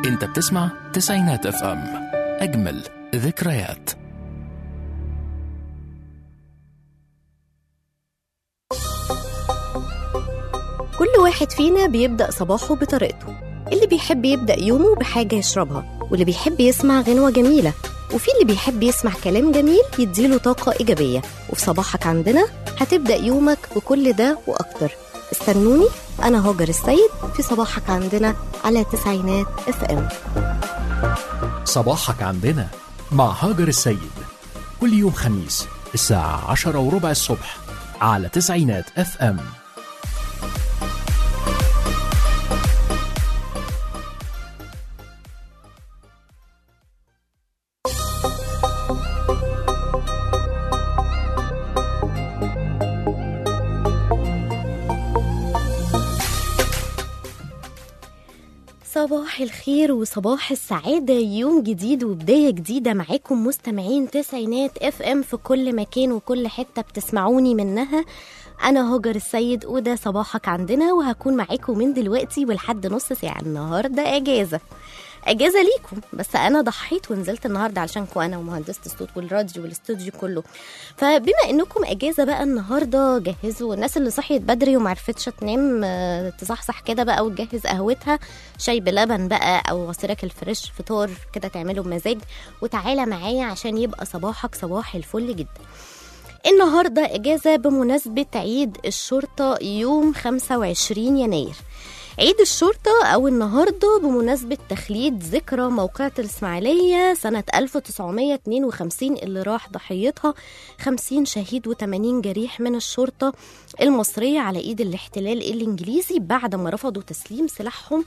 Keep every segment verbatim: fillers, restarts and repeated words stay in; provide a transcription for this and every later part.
انت بتسمع تسعينات اف ام، اجمل ذكريات. كل واحد فينا بيبدأ صباحه بطريقته. اللي بيحب يبدأ يومه بحاجة يشربها، واللي بيحب يسمع غنوة جميلة، وفي اللي بيحب يسمع كلام جميل يديله طاقة إيجابية. وفي صباحك عندنا هتبدأ يومك بكل ده وأكتر. استنوني، أنا هاجر السيد في صباحك عندنا على تسعينات اف ام. صباحك عندنا مع هاجر السيد، كل يوم خميس الساعة عشرة وربع الصبح على تسعينات اف ام. صباح الخير وصباح السعادة، يوم جديد وبداية جديدة معاكم مستمعين تسعينات اف ام في كل مكان وكل حتة بتسمعوني منها. أنا هاجر السيد وده صباحك عندنا، وهكون معاكم من دلوقتي ولحد نص ساعة. النهاردة أجازة اجازه ليكم، بس انا ضحيت ونزلت النهارده علشانكم انا ومهندسه الصوت والراديو والاستوديو كله. فبما انكم اجازه بقى النهارده، جهزوا الناس اللي صحيت بدري وما عرفتش تنام تصحصح كده بقى وتجهز قهوتها، شاي بلبن بقى او عصيرك الفريش، فطار كده تعمله بمزاج، وتعالى معايا عشان يبقى صباحك صباح الفل جدا. النهارده اجازه بمناسبه عيد الشرطه يوم خمسة وعشرين يناير. عيد الشرطة أو النهاردة بمناسبة تخليد ذكرى موقعة الإسماعيلية سنة ألف وتسعمية اتنين وخمسين اللي راح ضحيتها خمسين شهيد وتمانين جريح من الشرطة المصرية على إيد الاحتلال الإنجليزي بعد ما رفضوا تسليم سلاحهم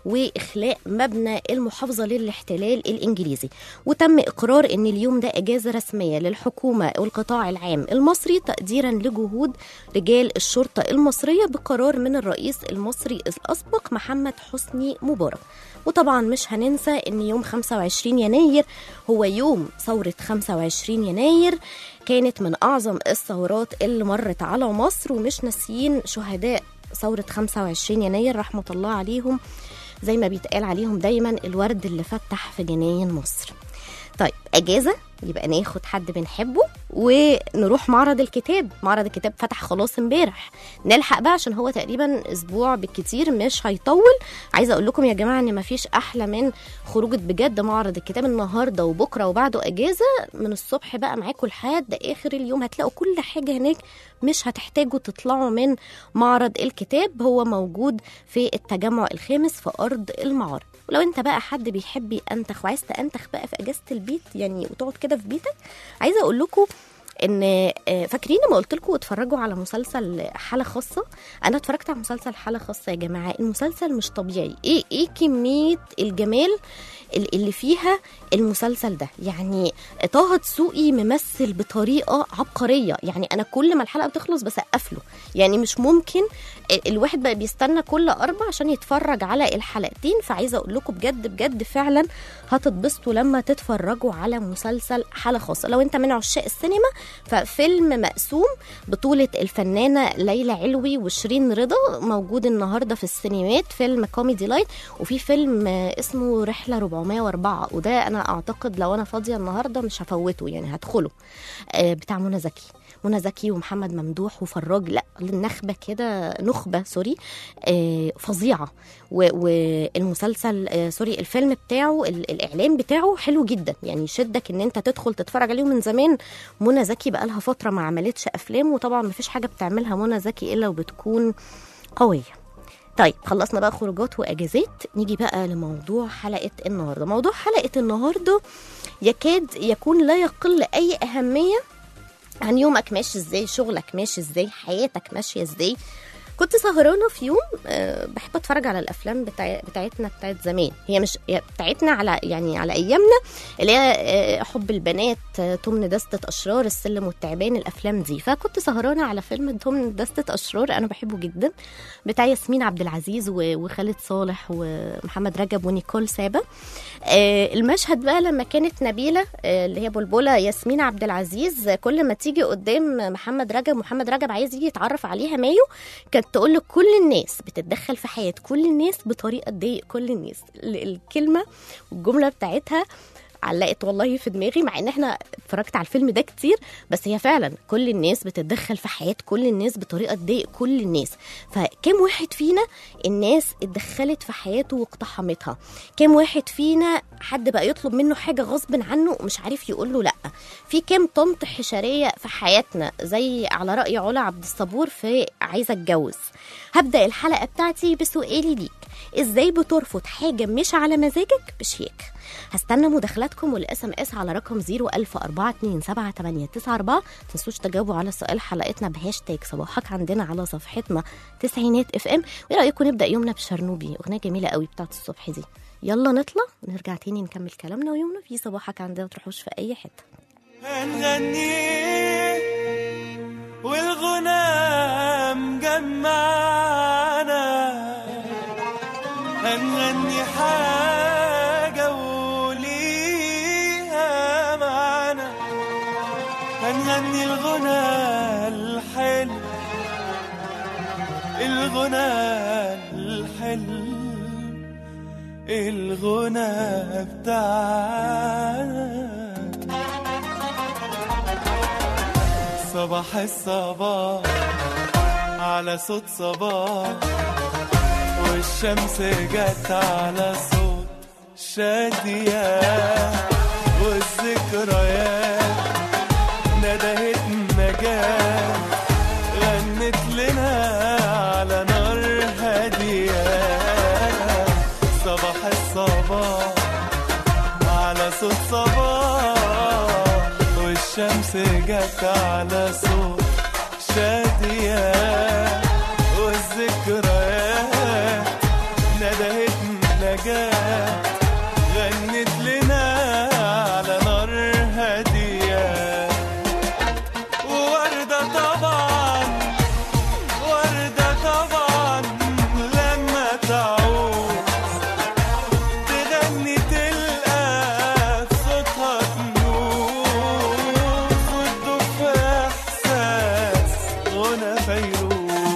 وإخلاء مبنى المحافظة للاحتلال الإنجليزي. وتم إقرار أن اليوم ده إجازة رسمية للحكومة والقطاع العام المصري تقديرا لجهود رجال الشرطة المصرية بقرار من الرئيس المصري الأسبق محمد حسني مبارك. وطبعا مش هننسى أن يوم خمسة وعشرين يناير هو يوم ثورة خمسة وعشرين يناير، كانت من أعظم الثورات اللي مرت على مصر، ومش ناسيين شهداء ثورة خمسة وعشرين يناير رحمة الله عليهم، زي ما بيتقال عليهم دايما الورد اللي فتح في جناين مصر. طيب اجازه يبقى ناخد حد بنحبه ونروح معرض الكتاب. معرض الكتاب فتح خلاص امبارح، نلحق بقى عشان هو تقريبا اسبوع بالكتير مش هيطول. عايزه اقول لكم يا جماعه ان مفيش احلى من خروجه بجد معرض الكتاب النهارده وبكره وبعده اجازه من الصبح بقى معاكم لحد اخر اليوم. هتلاقوا كل حاجه هناك، مش هتحتاجوا تطلعوا من معرض الكتاب، هو موجود في التجمع الخامس في ارض المعارض. ولو انت بقى حد بيحب ينتخ وعايز تنتخ بقى في اجازه البيت يعني وتقعد كده في بيتك، عايزه اقول لكم ان فاكرين ما قلت لكم اتفرجوا على مسلسل حاله خاصه. انا اتفرجت على مسلسل حاله خاصه يا جماعه، المسلسل مش طبيعي. ايه ايه كميه الجمال اللي فيها المسلسل ده. يعني طه دسوقي ممثل بطريقه عبقريه، يعني انا كل ما الحلقه بتخلص بسقف له. يعني مش ممكن الواحد بقى بيستنى كل اربع عشان يتفرج على الحلقتين. فعايزه اقول لكم بجد بجد فعلا هتتبسطوا لما تتفرجوا على مسلسل حاله خاصه. لو انت من عشاق السينما ففيلم مقسوم بطوله الفنانه ليلى علوي وشيرين رضا موجود النهارده في السينمات، فيلم كوميدي لايت. وفي فيلم اسمه رحله أربعمية وأربعة، وده انا اعتقد لو انا فاضيه النهارده مش هفوته، يعني هدخله، بتاع منى زكي منى زكي ومحمد ممدوح وفراج، لا النخبه كده، نخبه سوري فظيعه. والمسلسل سوري الفيلم بتاعه الاعلان بتاعه حلو جدا، يعني يشدك ان انت تدخل تتفرج عليه. من زمان منى زكي بقى لها فتره ما عملتش افلام، وطبعا ما فيش حاجه بتعملها منى زكي الا وبتكون قويه. طيب خلصنا بقى خروجات واجازات، نيجي بقى لموضوع حلقه النهارده. موضوع حلقه النهارده يكاد يكون لا يقل اي اهميه عن يومك ماشي ازاي، شغلك ماشي ازاي، حياتك ماشيه ازاي. كنت سهرانه في يوم أه بحب اتفرج على الافلام بتاع بتاعتنا بتاعت زمان، هي مش بتاعتنا على يعني على ايامنا، اللي هي أه حب البنات، أه توم دستة اشرار، السلم والتعبان، الافلام دي. فكنت سهرانه على فيلم توم دستة اشرار، انا بحبه جدا، بتاع ياسمين عبد العزيز وخالد صالح ومحمد رجب ونيكول سابا. أه المشهد بقى لما كانت نبيله أه اللي هي بلبله ياسمين عبد العزيز كل ما تيجي قدام محمد رجب، محمد رجب عايز يجي يتعرف عليها مايو، كانت تقول لك كل الناس بتتدخل في حياة كل الناس بطريقة تضايق كل الناس. ال- الكلمة والجملة بتاعتها علقت والله في دماغي، مع ان احنا اتفرجت على الفيلم ده كتير، بس هي فعلا كل الناس بتتدخل في حياة كل الناس بطريقة تضايق كل الناس. فكم واحد فينا الناس اتدخلت في حياته واقتحمتها؟ كم واحد فينا حد بقى يطلب منه حاجة غصب عنه ومش عارف يقول له لا؟ في كم طنط حشرية في حياتنا، زي على رأي علا عبد الصبور في عايزة اتجوز. هبدأ الحلقة بتاعتي بسؤالي ليك: ازاي بترفض حاجة مش على مزاجك بشيك؟ هستنى مداخلاتكم والاس ام اس على رقم صفر ألف أربعة اتنين سبعة تمانية تسعة أربعة. تنسوش تجاوبوا على سؤال حلقتنا بهاشتاج صباحك عندنا على صفحتنا تسعينات اف ام. وايه رايكم نبدا يومنا بشرنوبي، اغنيه جميله قوي بتاعت الصبح دي؟ يلا نطلع ونرجع تاني نكمل كلامنا ويومنا في صباحك عندنا. ما تروحوش في اي حته. هنغني والغنى مجمعنا، هنغني حاجة وليها معنا، هنغني الغنى الحلو، الغنى الحلو، الغنى بتاعنا. صباح الصباح على صوت صباح، والشمس جت على صوت شادية، والذكريات ندهت نجاة، غنت لنا على نار هادية. صباح الصباح على صوت صباح، والشمس جت على صوت شادية، والذكريات ندهت نجاة، غنت لنا على نار هادية. ووردة طبعا، وردة طبعا لما تعود تغني تلقى في صوتها تنوف، وتدوب في إحساس غنى فيروز.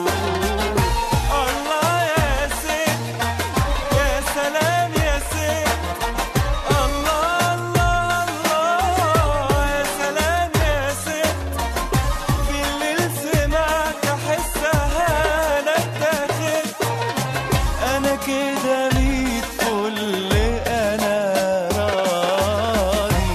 الله يا ست، يا سلام يا ست، الله الله الله، يا سلام يا ست. بالليل سمعت أحسها أنا اتاخد، أنا كده ميت كل أنا راضي.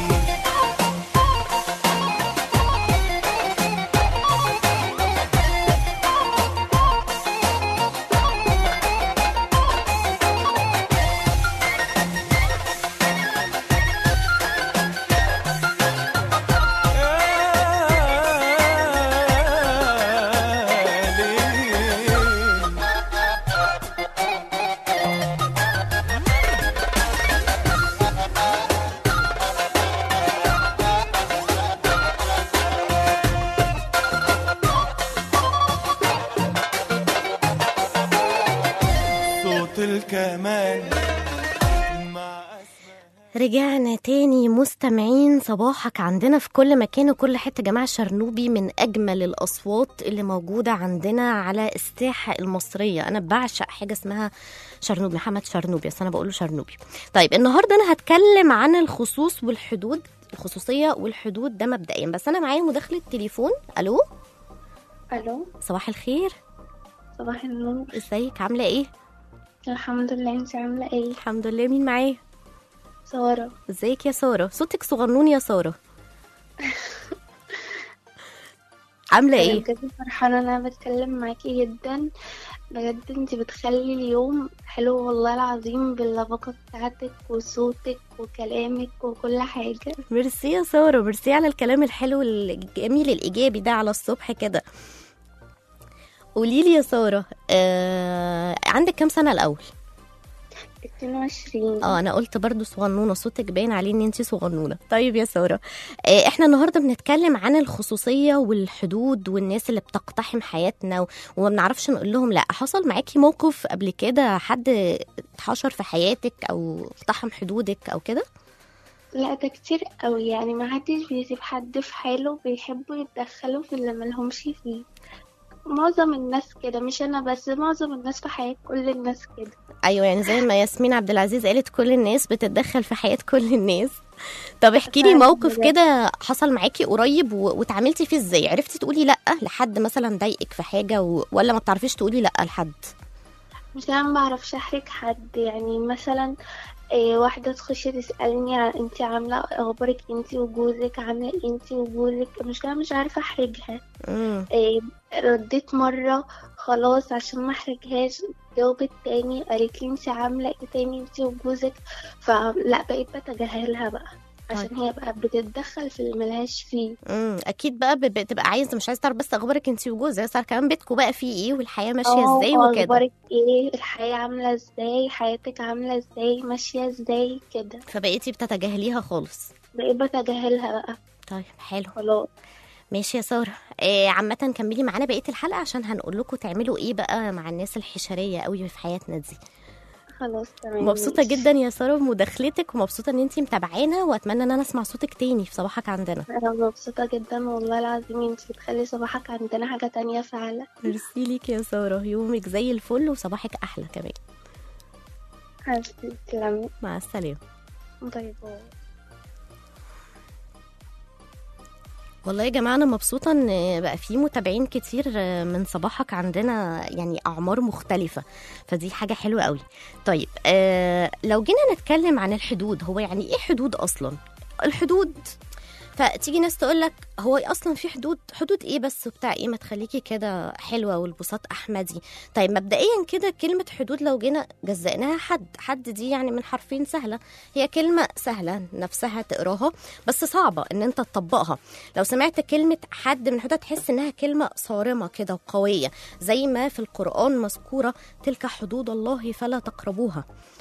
صوت الكمان مع رجعنا تاني مستمعين. صباحك عندنا في كل مكان وكل حتة. جماعة شرنوبي من أجمل الأصوات اللي موجودة عندنا على الساحة المصرية. أنا بعشق حاجة اسمها شرنوبي، محمد شرنوبي، بس أنا بقوله شرنوبي. طيب النهاردة أنا هتكلم عن الخصوص والحدود، الخصوصية والحدود ده مبدئيا. بس أنا معايا مداخلة تليفون. ألو الو، صباح الخير، صباح النور. ازيك عاملة ايه؟ الحمد لله، انت عامله ايه؟ الحمد لله. مين معايا؟ ساره. ازيك يا سارة؟ صوتك صغنون يا سارة. عاملة انا ايه؟ بجد فرحانه ان انا بتكلم معاكي جدا، بجد انت بتخلي اليوم حلو والله العظيم باللبقه بتاعتك وصوتك وكلامك وكل حاجه. ميرسي يا سارة، ميرسي على الكلام الحلو الجميل الإيجابي ده على الصبح كده. قوليلي يا سارة، آه، عندك كام سنة الأول؟ اتنين وعشرين. اه انا قلت برضو صغنونه، صوتك باين عليه ان انتي صغنونه. طيب يا ساره، آه احنا النهارده بنتكلم عن الخصوصيه والحدود والناس اللي بتقتحم حياتنا و- وما بنعرفش نقول لهم لا. حصل معاكي موقف قبل كده حد اتحشر في حياتك او اقتحم حدودك او كده؟ لا ده كتير قوي، يعني ما حدش بيسيب حد في حاله، بيحبوا يتدخلوا في اللي ملهمش فيه. معظم الناس كده، مش انا بس، معظم الناس في حياة كل الناس كده. ايوه، يعني زي ما ياسمين عبد العزيز قالت كل الناس بتتدخل في حياة كل الناس. طب احكي لي فعلا موقف بجد. كده حصل معاكي قريب و... واتعاملتي فيه ازاي؟ عرفتي تقولي لا لحد مثلا ضايقك في حاجة و... ولا ما بتعرفيش تقولي لا لحد؟ مش انا ما بعرفش احرج حد، يعني مثلا إيه، واحدة تخش تسألني عن انتي عاملة اخبارك انتي وجوزك، عاملة إيه انتي وجوزك، مش انا مش عارفة احرجها. امم إيه، رديت مرة خلاص عشان ما احرجهاش، جاوبت تاني قالت لي انتي عاملة ايه تاني انتي وجوزك، فلا بقيت بتجاهلها بقى عشان هي بقى بتتدخل في اللي ملهاش فيه. امم اكيد بقى ب- بتبقى عايزه، مش عايزه تعرف بس اخبارك انت وجوزك، عايزه تعرف كمان بيتكم بقى فيه ايه والحياه ماشيه اه، ازاي وكده. اخبارك ايه، الحياة عاملة ازاي، حياتك عاملة ازاي، ماشية ازاي كده. فبقيتي بتتجاهليها خالص. بقيت بتجاهلها بقى طيب حلو. خلاص. ماشي يا ساره. إيه عامه كملي معانا بقيه الحلقه عشان هنقول لكم تعملوا ايه بقى مع الناس الحشريه قوي في حياتنا دي. خلاص تمام مبسوطه ماشي. جدا يا ساره بمداخلتك، ومبسوطه ان انتي متابعانا، واتمنى ان انا اسمع صوتك تاني في صباحك عندنا. انا مبسوطة جدا والله العظيم، انتي بتخلي صباحك عندنا حاجة تانية فعلا. ميرسي ليك يا ساره، يومك زي الفل وصباحك احلى كمان. حبيبتي تسلمي. مع السلامه. باي باي. والله يا جماعة أنا مبسوطة إن بقى في متابعين كتير من صباحك عندنا، يعني أعمار مختلفة، فدي حاجة حلوة قوي. طيب آه لو جينا نتكلم عن الحدود، هو يعني إيه حدود أصلا؟ الحدود، فتيجي ناس تقولك هو اصلا في حدود؟ حدود ايه بس وبتاع ايه، ما تخليكي كده حلوه والبساط احمدي. طيب مبدئيا كده كلمه حدود لو جينا جزأناها حد، حد دي يعني من حرفين سهله، هي كلمه سهله نفسها تقراها بس صعبه ان انت تطبقها. لو سمعت كلمه حد من حدود تحس انها كلمه صارمه كده وقويه، زي ما في القرآن مذكوره تلك حدود الله فلا تقربوها.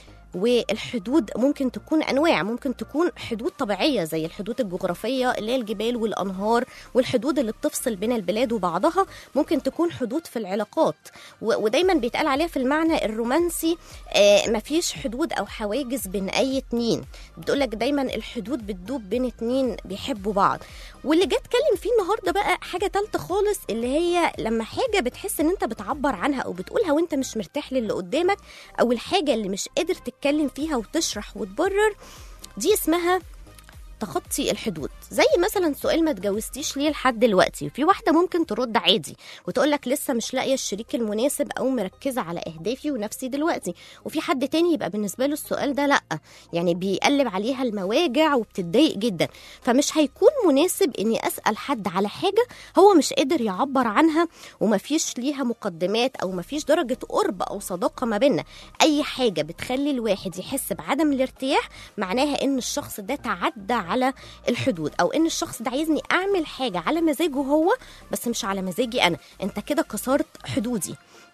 والحدود ممكن تكون انواع، ممكن تكون حدود طبيعيه زي الحدود الجغرافيه اللي هي الجبال والانهار، والحدود اللي بتفصل بين البلاد وبعضها. ممكن تكون حدود في العلاقات، ودايما بيتقال عليها في المعنى الرومانسي آه مفيش حدود او حواجز بين اي اتنين، بتقولك دايما الحدود بتدوب بين اتنين بيحبوا بعض. واللي جاي اتكلم فيه النهارده بقى حاجه تالته خالص، اللي هي لما حاجه بتحس ان انت بتعبر عنها او بتقولها وانت مش مرتاح للي قدامك، او الحاجه اللي مش قادر تتكلم فيها وتشرح وتبرر، دي اسمها تخطي الحدود. زي مثلا سؤال ما اتجوزتيش ليه لحد دلوقتي، في واحده ممكن ترد عادي وتقول لك لسه مش لاقيه الشريك المناسب او مركزه على اهدافي ونفسي دلوقتي، وفي حد تاني يبقى بالنسبه له السؤال ده لا، يعني بيقلب عليها المواجع وبتتضايق جدا. فمش هيكون مناسب اني اسال حد على حاجه هو مش قادر يعبر عنها ومفيش ليها مقدمات او مفيش درجه قرب او صداقه ما بيننا. اي حاجه بتخلي الواحد يحس بعدم الارتياح معناها ان الشخص ده تعدى على الحدود، او ان الشخص ده عايزني اعمل حاجه على مزاجه هو بس مش على مزاجي انا، انت كده كسرت حدودي.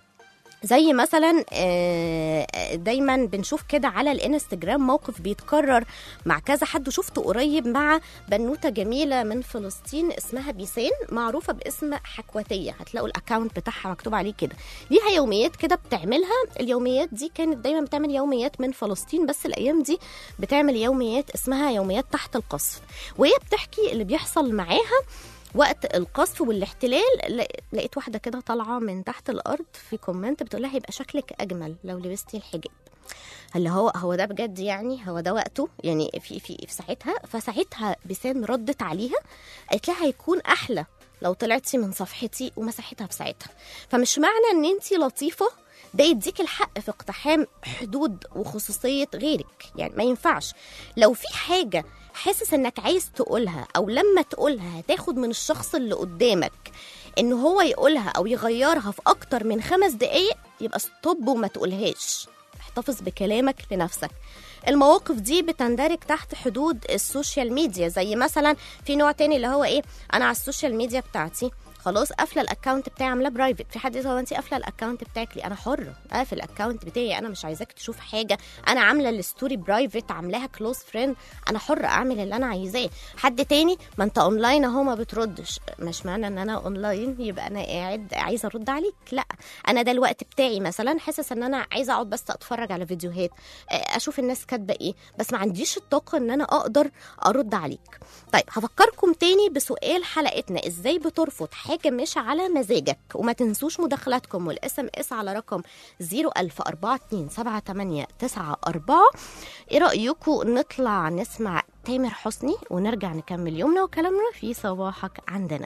زي مثلا دايما بنشوف كده على الانستجرام موقف بيتكرر مع كذا حد، شفته قريب مع بنوته جميله من فلسطين اسمها بيسان، معروفه باسم حكواتيه، هتلاقوا الاكاونت بتاعها مكتوب عليه كده، ليها يوميات كده بتعملها. اليوميات دي كانت دايما بتعمل يوميات من فلسطين، بس الايام دي بتعمل يوميات اسمها يوميات تحت القصف، وهي بتحكي اللي بيحصل معاها وقت القصف والاحتلال. لقيت واحدة كده طالعة من تحت الأرض في كومنت بتقولها هيبقى شكلك أجمل لو لبستي الحجاب. اللي هو هو ده بجد، يعني هو ده وقته، يعني في في في ساعتها. فساعتها بيسان ردت عليها قالت لها هيكون أحلى لو طلعتي من صفحتي ومسحتها في ساعتها. فمش معنى ان انتي لطيفة ده يديك الحق في اقتحام حدود وخصوصية غيرك، يعني ما ينفعش. لو في حاجة حاسس انك عايز تقولها او لما تقولها هتاخد من الشخص اللي قدامك انه هو يقولها او يغيرها في اكتر من خمس دقايق، يبقى ستوب وما تقولهاش، احتفظ بكلامك لنفسك. المواقف دي بتندرج تحت حدود السوشيال ميديا، زي مثلا في نوع تاني اللي هو ايه، انا على السوشيال ميديا بتاعتي خلاص قافله الاكونت بتاعي عاملاه برايفت. في حد يقول انت قافله الاكونت بتاعك ليه؟ انا حره اقفل الاكونت بتاعي، انا مش عايزاك تشوف حاجه، انا عامله الستوري برايفت، عاملاها كلوز فريند، انا حره اعمل اللي انا عايزاه. حد تاني ما انت اونلاين اهو ما بتردش، مش معنى ان انا اونلاين يبقى انا قاعد عايزه ارد عليك، لا، انا ده الوقت بتاعي مثلا حاسس ان انا عايزه اقعد بس اتفرج على فيديوهات، اشوف الناس كاتبه ايه، بس ما عنديش الطاقه ان انا اقدر ارد عليك. طيب هفكركم تاني بسؤال حلقتنا، ازاي بترفض حاجه حاجة مش على مزاجك. وما تنسوش مداخلاتكم والاس ام اس على رقم صفر ألف أربعة اتنين سبعة تمانية تسعة أربعة. ايه رأيكم نطلع نسمع تامر حسني ونرجع نكمل يومنا وكلامنا في صباحك عندنا.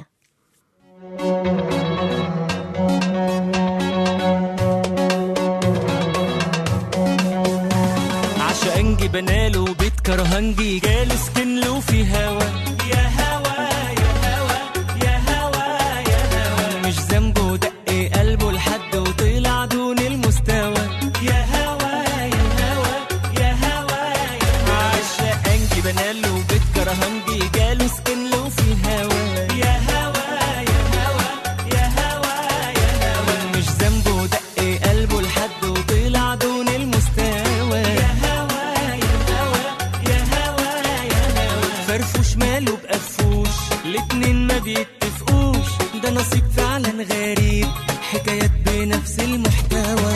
عشقنجي بناله وبيت كرهنجي جالس كنلو في هوا يا هوا يا هوا يا هوا يا هوا مش ذنبه دق قلبه لحد وطلع دون المستوى يا هوا يا هوا يا هوا يا هوا عشقنجي بناله وبيت كرهنجي جالس كنلو في هوا يا هوا يا هوا يا هوا يا هوا مش ذنبه دق قلبه لحد وطلع دون المستوى يا هوا يا هوا يا هوا يا هوا فرفوش ماله بقفوش الاتنين ما بيتفقوش ده نصيب فعلا غريب حكايات بنفس المحتوى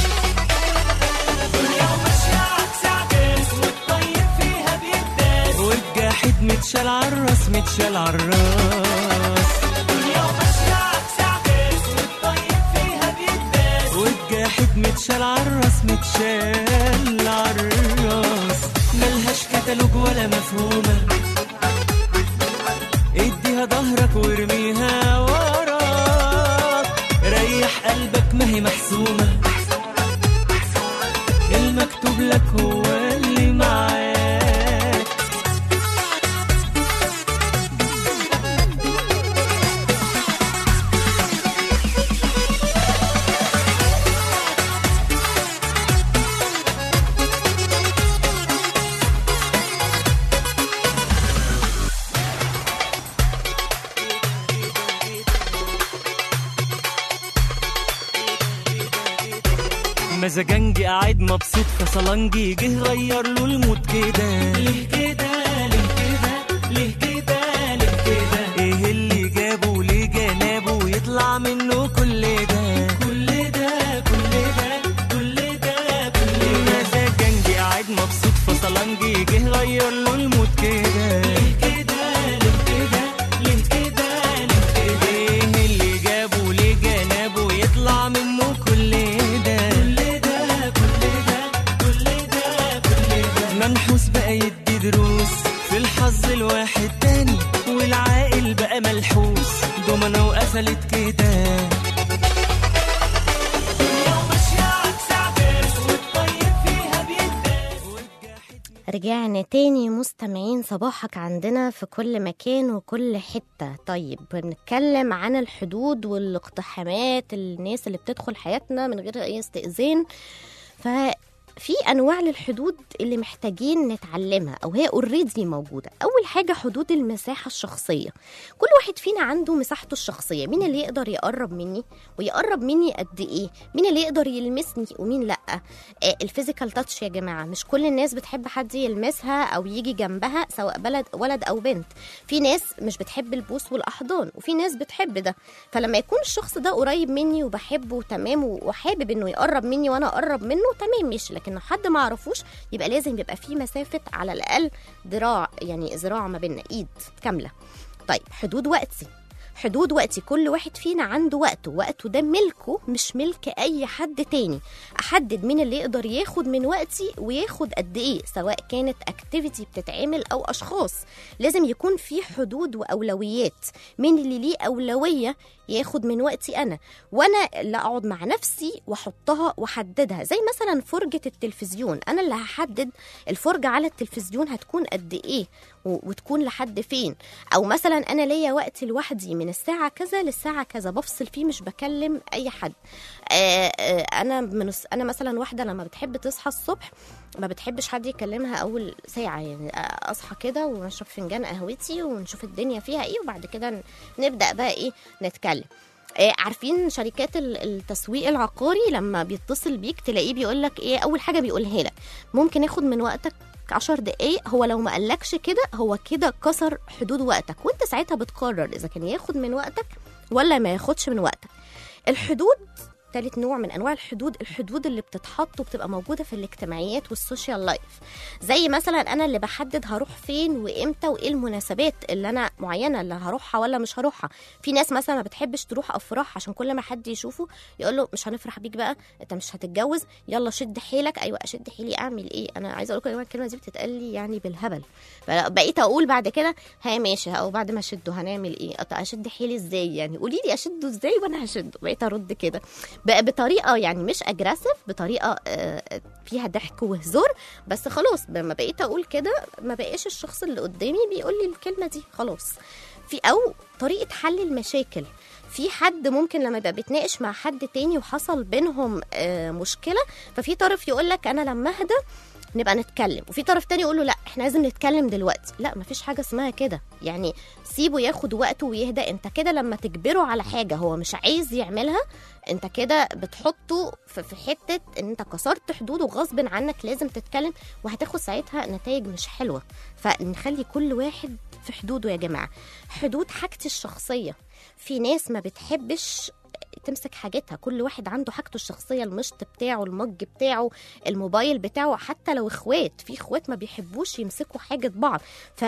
دنيا وماشية عكس عكاس والطيب فيها بيداس والجاحد متشال عالراس متشال عالراس دنيا وماشية عكس عكاس والطيب فيها بيداس والجاحد متشال عالراس متشال عالراس ملهاش كتالوج ولا مفهومة اديها ظهرك وارميها وراك ريح قلبك ما هي محسومة المكتوب لك هو اللي معاك مزاجنجي قاعد مبسوط فصلنجي جه غير له المود كده ليه كده ليه كده ليه كده ليه كده ايه اللي جابه ليه جنابه يطلع منه كل ده كل ده كل ده كل ده كل ده مزاجنجي قاعد مبسوط فصلنجي جه غير له المود كده ليه كده ليه كده ليه كده ليه كده ايه اللي جابه ليه جنابه يطلع منه كل ده منحوس بقى يدي دروس في الحظ الواحد تاني والعاقل بقى ملحوس دومنا وقفلت كده رجعنا تاني مستمعين صباحك عندنا في كل مكان وكل حتة. طيب بنتكلم عن الحدود والاقتحامات الناس اللي بتدخل حياتنا من غير أي استئذان. ف في انواع للحدود اللي محتاجين نتعلمها او هي اوريدي موجوده. اول حاجه حدود المساحه الشخصيه. كل واحد فينا عنده مساحته الشخصيه، مين اللي يقدر يقرب مني ويقرب مني قد ايه، مين اللي يقدر يلمسني ومين لا. آه الفيزيكال تاتش يا جماعه، مش كل الناس بتحب حد يلمسها او يجي جنبها سواء بلد ولد او بنت. في ناس مش بتحب البوس والاحضان وفي ناس بتحب ده. فلما يكون الشخص ده قريب مني وبحبه تمام وحابب انه يقرب مني وانا اقرب منه تمام ماشي، لكن حد ما عرفوش يبقى لازم يبقى في مسافة على الأقل ذراع، يعني ذراع ما بيننا، إيد كاملة. طيب حدود وقتي، حدود وقتي كل واحد فينا عنده وقته، وقته ده ملكه مش ملك أي حد تاني. أحدد مين اللي يقدر ياخد من وقتي وياخد قد إيه، سواء كانت اكتيفيتي بتتعمل أو أشخاص. لازم يكون في حدود وأولويات، مين اللي ليه أولوية ياخد من وقتي أنا، وأنا اللي أقعد مع نفسي وأحطها وأحددها. زي مثلا فرجة التلفزيون، أنا اللي هحدد الفرجة على التلفزيون هتكون قد إيه وتكون لحد فين. أو مثلا أنا ليا وقت لوحدي من الساعة كذا للساعة كذا بفصل فيه مش بكلم أي حد. آآ آآ أنا من أنا مثلا واحدة لما بتحب تصحى الصبح ما بتحبش حد يكلمها أول ساعة، يعني أصحى كده ونشرب فنجان قهوتي ونشوف الدنيا فيها إيه وبعد كده نبدأ بقى إيه نتكلم. عارفين شركات التسويق العقاري لما بيتصل بيك تلاقيه بيقولك إيه أول حاجة بيقولها لك؟ ممكن ياخد من وقتك عشر دقايق. هو لو ما قالكش كده هو كده كسر حدود وقتك، وانت ساعتها بتقرر إذا كان ياخد من وقتك ولا ما ياخدش من وقتك. الحدود تالت نوع من انواع الحدود، الحدود اللي بتتحط وبتبقى موجوده في الاجتماعيات والسوشيال لايف. زي مثلا انا اللي بحدد هروح فين وامتى وايه المناسبات اللي انا معينه اللي هروحها ولا مش هروحها. في ناس مثلا ما بتحبش تروح افراح عشان كل ما حد يشوفه يقول له مش هنفرح بيك بقى، انت مش هتتجوز، يلا شد حيلك. ايوه اشد حيلي اعمل ايه؟ انا عايزه اقول لكم يا جماعه الكلمه دي بتتقال لي يعني بالهبل. فبقيت اقول بعد كده ها ماشي، او بعد ما اشده هنعمل ايه؟ اشد حيلي ازاي يعني؟ قولي لي اشده ازاي وانا هشده. بقيت ارد كده بقى بطريقه يعني مش اجريسيف، بطريقه فيها ضحك وهزار، بس خلاص لما بقيت اقول كده ما بقاش الشخص اللي قدامي بيقول لي الكلمه دي خلاص. في او طريقه حل المشاكل، في حد ممكن لما يبقى بيتناقش مع حد تاني وحصل بينهم مشكله، ففي طرف يقول لك انا لما اهدى نبقى نتكلم، وفي طرف تاني يقول له لا احنا لازم نتكلم دلوقتي. لا مفيش حاجه اسمها كده، يعني سيبه ياخد وقته ويهدى. انت كده لما تجبره على حاجه هو مش عايز يعملها، انت كده بتحطه في حته ان انت كسرت حدوده غصب عنك، لازم تتكلم وهتاخد ساعتها نتائج مش حلوه. فنخلي كل واحد في حدوده يا جماعه. حدود حاجتي الشخصيه، في ناس ما بتحبش تمسك حاجتها، كل واحد عنده حاجته الشخصية، المشط بتاعه، المج بتاعه، الموبايل بتاعه. حتى لو اخوات، في اخوات ما بيحبوش يمسكوا حاجة بعض. ف...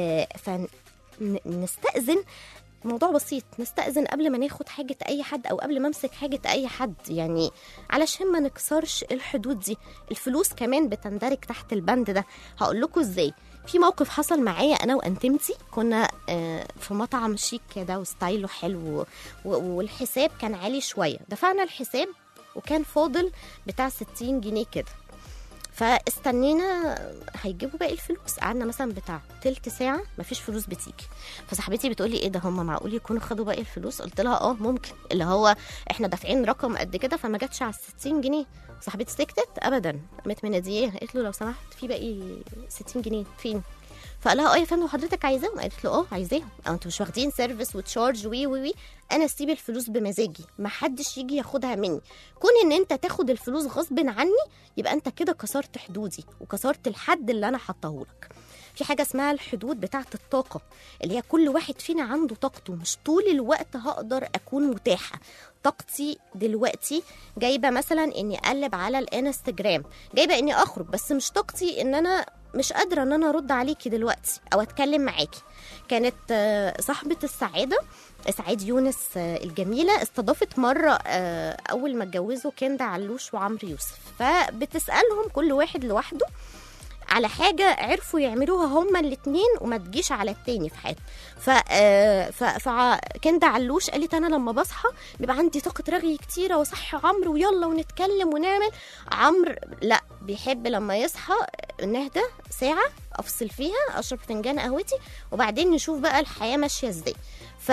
فنستأذن، موضوع بسيط، نستأذن قبل ما ناخد حاجة أي حد أو قبل ما امسك حاجة أي حد، يعني علشان ما نكسرش الحدود دي. الفلوس كمان بتندرج تحت البند ده. هقول لكم ازاي. في موقف حصل معايا انا وانتمتي، كنا في مطعم شيك كده وستايله حلو والحساب كان عالي شويه، دفعنا الحساب وكان فاضل بتاع ستين جنيه كده، فاستنينا هيجيبوا باقي الفلوس. قعدنا مثلا بتاع تلت ساعه مفيش فلوس بتيجي. فصاحبتي بتقولي ايه ده، هم معقول يكونوا خدوا باقي الفلوس؟ قلت لها اه ممكن، اللي هو احنا دافعين رقم قد كده فما جاتش على ستين جنيه. صاحبتي سكتت ابدا، قامت مناديه قالت له لو سمحت في باقي ستين جنيه فين؟ فقال لها اه يا فندم حضرتك عايزاهم؟ قالت له اه عايزاهم. انتوا مش واخدين سيرفيس وتشارج وي وي وي انا اسيب الفلوس بمزاجي، ما حدش يجي ياخدها مني. كون ان انت تاخد الفلوس غصب عني يبقى انت كده كسرت حدودي وكسرت الحد اللي انا حطاه لك. في حاجه اسمها الحدود بتاعه الطاقه، اللي هي كل واحد فينا عنده طاقته، مش طول الوقت هقدر اكون متاحه. طاقتي دلوقتي جايبه مثلا اني اقلب على الانستجرام، جايبه اني اخرج، بس مش طاقتي ان انا مش قادره ان انا ارد عليكي دلوقتي او اتكلم معاكي. كانت صاحبه السعاده سعاد يونس الجميله استضافت مره اول ما اتجوزوا كندا علوش وعمرو يوسف، فبتسالهم كل واحد لوحده على حاجه عرفوا يعملوها هما الاثنين وما تجيش على التاني في حياتهم. ف فكندا علوش قالت انا لما بصحى بيبقى عندي طاقه رغي كتيره وصحي عمرو ويلا ونتكلم ونعمل. عمرو لا، بيحب لما يصحى نهدى ساعه افصل فيها، اشرب فنجان قهوتي وبعدين نشوف بقى الحياه ماشيه ازاي. ف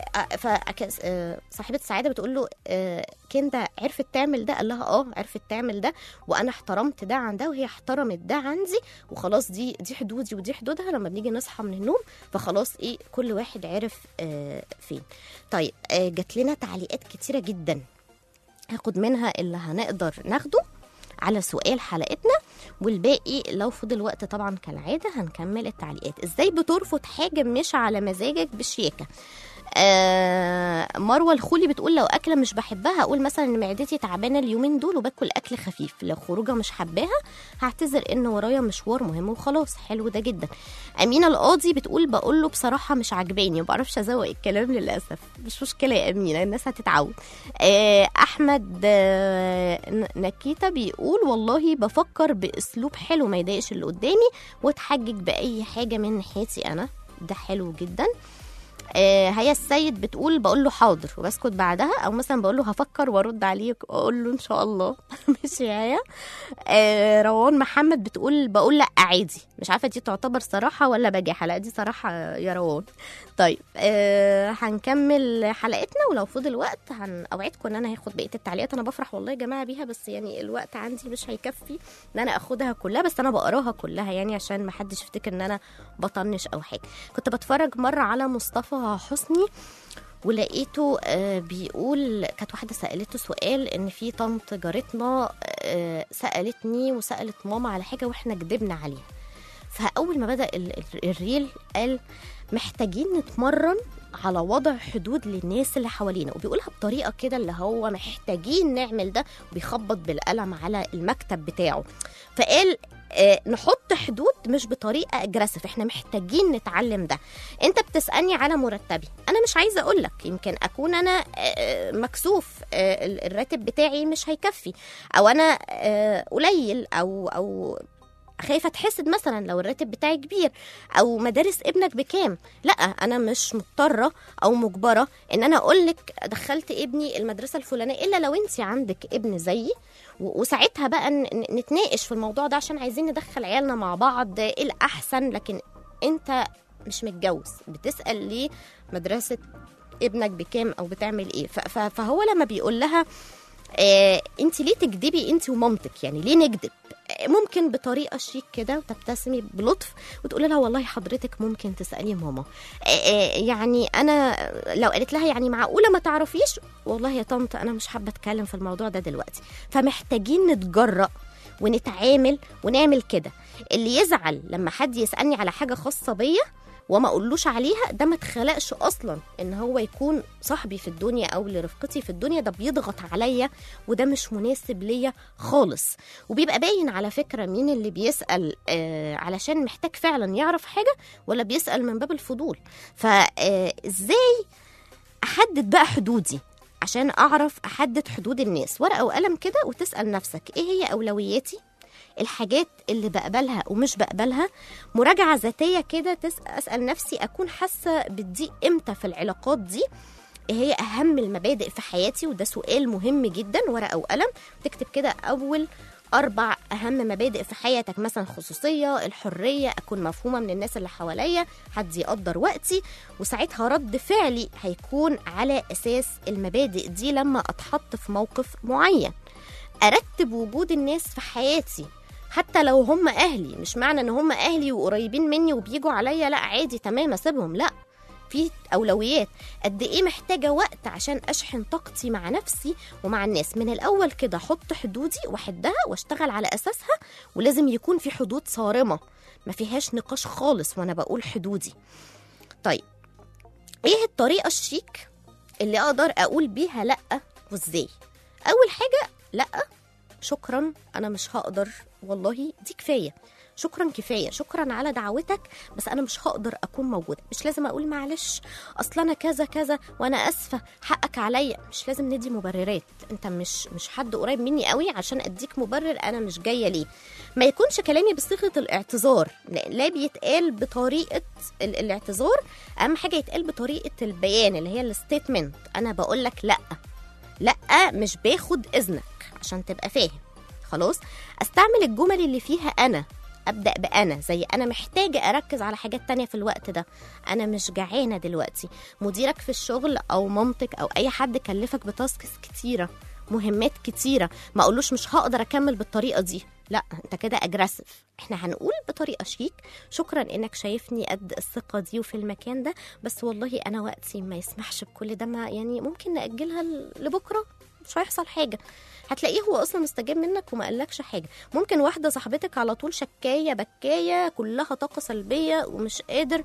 صاحبه السعاده بتقول له كندا عرفت تعمل ده؟ قال لها اه عرفت تعمل ده، وانا احترمت ده عن ده وهي احترمت ده عندي، وخلاص دي دي حدودي ودي حدودها. لما بنيجي نصحى من النوم فخلاص ايه كل واحد عرف آه فين. طيب آه جات لنا تعليقات كتيره جدا، هاخد منها اللي هنقدر ناخده على سؤال حلقتنا، والباقي لو فضل وقت طبعا كالعاده هنكمل التعليقات. ازاي بترفض حاجه مش على مزاجك بشياكه؟ آه مروه الخولي بتقول لو اكله مش بحبها اقول مثلا ان معدتي تعبانه اليومين دول وباكل اكل خفيف، لو خروجه مش حباها هعتذر ان ورايا مشوار مهم وخلاص. حلو ده جدا. امينه القاضي بتقول بقول له بصراحه مش عجباني، ما بعرفش ازوق الكلام للاسف. مش مشكله يا امينه، الناس هتتعود. آه احمد آه نكيتا بيقول والله بفكر باسلوب حلو ما يضايقش اللي قدامي واتحجج باي حاجه من ناحيتي انا، ده حلو جدا. آه هيا السيد بتقول بقول له حاضر وبسكت بعدها، او مثلا بقول له هفكر وارد عليك واقول له ان شاء الله. ماشي هيا. آه روان محمد بتقول بقول لا عادي، مش عارفه دي تعتبر صراحه ولا بجاحه؟ لا دي صراحه يا روان. طيب آه هنكمل حلقتنا، ولو فضل وقت هنوعدكم ان انا هاخد بقيه التعليقات. انا بفرح والله يا جماعه بيها، بس يعني الوقت عندي مش هيكفي ان انا اخدها كلها، بس انا بقراها كلها يعني عشان ما حدش يفتكر ان انا بطنش او حاجه. كنت بتفرج مره على مصطفى حسني ولقيته آه بيقول، كانت واحده سالته سؤال ان في طنط جارتنا آه سالتني وسالت ماما على حاجه واحنا كدبنا عليها، فاول ما بدا ال- ال- الريل قال محتاجين نتمرن على وضع حدود للناس اللي حوالينا، وبيقولها بطريقه كده اللي هو محتاجين نعمل ده، وبيخبط بالقلم على المكتب بتاعه. فقال آه نحط حدود مش بطريقه اجريسيف، احنا محتاجين نتعلم ده. انت بتسالني على مرتبي، انا مش عايزه اقول لك، يمكن اكون انا آه مكسوف، آه الراتب بتاعي مش هيكفي، او انا آه قليل، او او خايفه اتحسد مثلا لو الراتب بتاعي كبير، او مدارس ابنك بكام. لا، انا مش مضطره او مجبره ان انا اقول لك دخلت ابني المدرسه الفلانيه، الا لو انت عندك ابن زيي، وساعتها بقى نتناقش في الموضوع ده عشان عايزين ندخل عيالنا مع بعض ايه الاحسن. لكن انت مش متجوز بتسال ليه مدرسه ابنك بكام او بتعمل ايه. فهو لما بيقول لها آه انت ليه تكذبي انت ومامتك، يعني ليه نكذب، ممكن بطريقه شيك كده وتبتسمي بلطف وتقولي لها والله حضرتك ممكن تسالي ماما، يعني انا لو قالت لها يعني معقوله ما تعرفيش، والله يا طنط انا مش حابه اتكلم في الموضوع ده دلوقتي. فمحتاجين نتجرأ ونتعامل ونعمل كده. اللي يزعل لما حد يسالني على حاجه خاصه بيا وما اقولوش عليها، ده ما اتخلقش اصلا ان هو يكون صاحبي في الدنيا او لرفقتي في الدنيا، ده بيضغط عليا وده مش مناسب ليا خالص. وبيبقى باين على فكره مين اللي بيسال آه علشان محتاج فعلا يعرف حاجه، ولا بيسال من باب الفضول. فازاي احدد بقى حدودي عشان اعرف احدد حدود الناس؟ ورقه وقلم كده وتسال نفسك ايه هي اولوياتي، الحاجات اللي بقبلها ومش بقبلها. مراجعة ذاتية كده، أسأل نفسي أكون حاسة بالضيق إمتى في العلاقات دي، إيه هي أهم المبادئ في حياتي، وده سؤال مهم جدا. ورقة وقلم تكتب كده أول أربع أهم مبادئ في حياتك، مثلا خصوصية، الحرية، أكون مفهومة من الناس اللي حواليا، حد يقدر وقتي. وساعتها رد فعلي هيكون على أساس المبادئ دي لما أتحط في موقف معين. أرتب وجود الناس في حياتي حتى لو هم أهلي، مش معنى أن هم أهلي وقريبين مني وبيجوا عليا لا عادي تمام أسيبهم، لا، في أولويات. قد إيه محتاجة وقت عشان أشحن طاقتي مع نفسي ومع الناس. من الأول كده حط حدودي وحدها واشتغل على أساسها، ولازم يكون في حدود صارمة ما فيهاش نقاش خالص وأنا بقول حدودي. طيب إيه الطريقة الشيك اللي أقدر أقول بيها لأ وإزاي؟ أول حاجة لأ شكرا أنا مش هقدر، والله دي كفاية، شكرا كفاية، شكرا على دعوتك بس أنا مش هقدر أكون موجودة. مش لازم أقول معلش أصلا أنا كذا كذا وأنا أسفة حقك عليا، مش لازم ندي مبررات. أنت مش مش حد قريب مني قوي عشان أديك مبرر أنا مش جاية ليه. ما يكونش كلامي بصيغة الاعتذار، لا بيتقال بطريقة الاعتذار، أهم حاجة يتقال بطريقة البيان اللي هي الستيتمنت. أنا بقول لك لأ لأ مش باخد إذنك عشان تبقى فاهم. خلاص، استعمل الجمل اللي فيها أنا، أبدأ بأنا، زي أنا محتاجة أركز على حاجات تانية في الوقت ده، أنا مش جعانة دلوقتي. مديرك في الشغل أو مامتك أو أي حد كلفك بتاسكس كتيرة، مهمات كتيرة، ما أقولوش مش هقدر أكمل بالطريقة دي، لا أنت كده أجريسيف. إحنا هنقول بطريقة شيك شكرا إنك شايفني قد الثقة دي وفي المكان ده، بس والله أنا وقتي ما يسمحش بكل ده، ما يعني ممكن نأجلها لبكرة، مش هيحصل حاجة. هتلاقيه هو اصلا استجاب منك وما قالكش حاجه. ممكن واحده صاحبتك على طول شكايه بكايه كلها طاقه سلبيه ومش قادر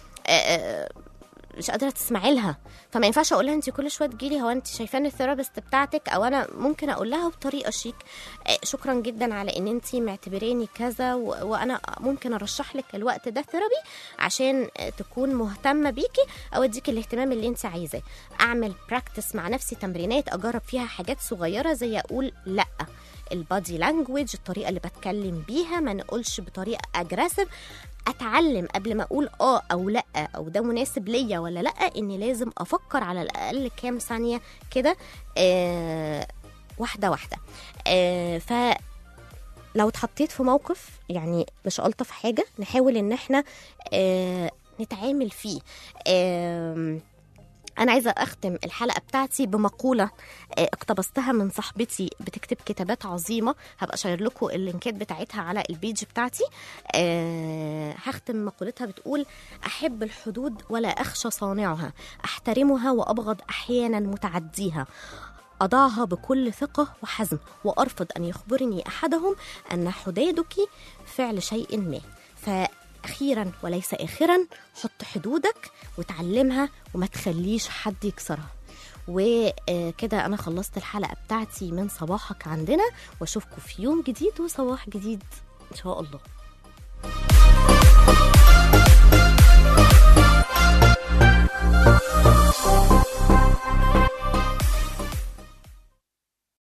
آآ مش قادره تسمعي لها، فما ينفعش اقول لها انت كل شويه تجيلي، هو انت شايفاني الثيرابيست بتاعتك؟ او انا ممكن اقول لها بطريقه شيك شكرا جدا على ان انت معتبراني كذا، وانا ممكن ارشح لك الوقت ده ثيرابي عشان تكون مهتمه بيكي او اديك الاهتمام اللي انت عايزاه. اعمل براكتس مع نفسي، تمرينات اجرب فيها حاجات صغيره زي اقول لا، البادي لانجويج، الطريقه اللي بتكلم بيها، ما نقولش بطريقه اجريسيف. اتعلم قبل ما اقول اه او لا او ده مناسب ليا ولا لا، اني لازم افكر على الاقل كام ثانيه كده آه واحده واحده. آه فلو اتحطيت في موقف يعني مش الطف حاجه، نحاول ان احنا آه نتعامل فيه. آه أنا عايزة أختم الحلقة بتاعتي بمقولة اقتبستها من صاحبتي بتكتب كتابات عظيمة، هبقى شاير لكم اللينكات بتاعتها على البيج بتاعتي. أه هختم مقولتها بتقول: أحب الحدود ولا أخشى صانعها، أحترمها وأبغض أحيانا متعديها، أضعها بكل ثقة وحزم، وأرفض أن يخبرني أحدهم أن حدادك فعل شيء ما. ف أخيرا وليس آخرا، حط حدودك وتعلمها وما تخليش حد يكسرها. وكده أنا خلصت الحلقة بتاعتي من صباحك عندنا، وأشوفكم في يوم جديد وصباح جديد إن شاء الله.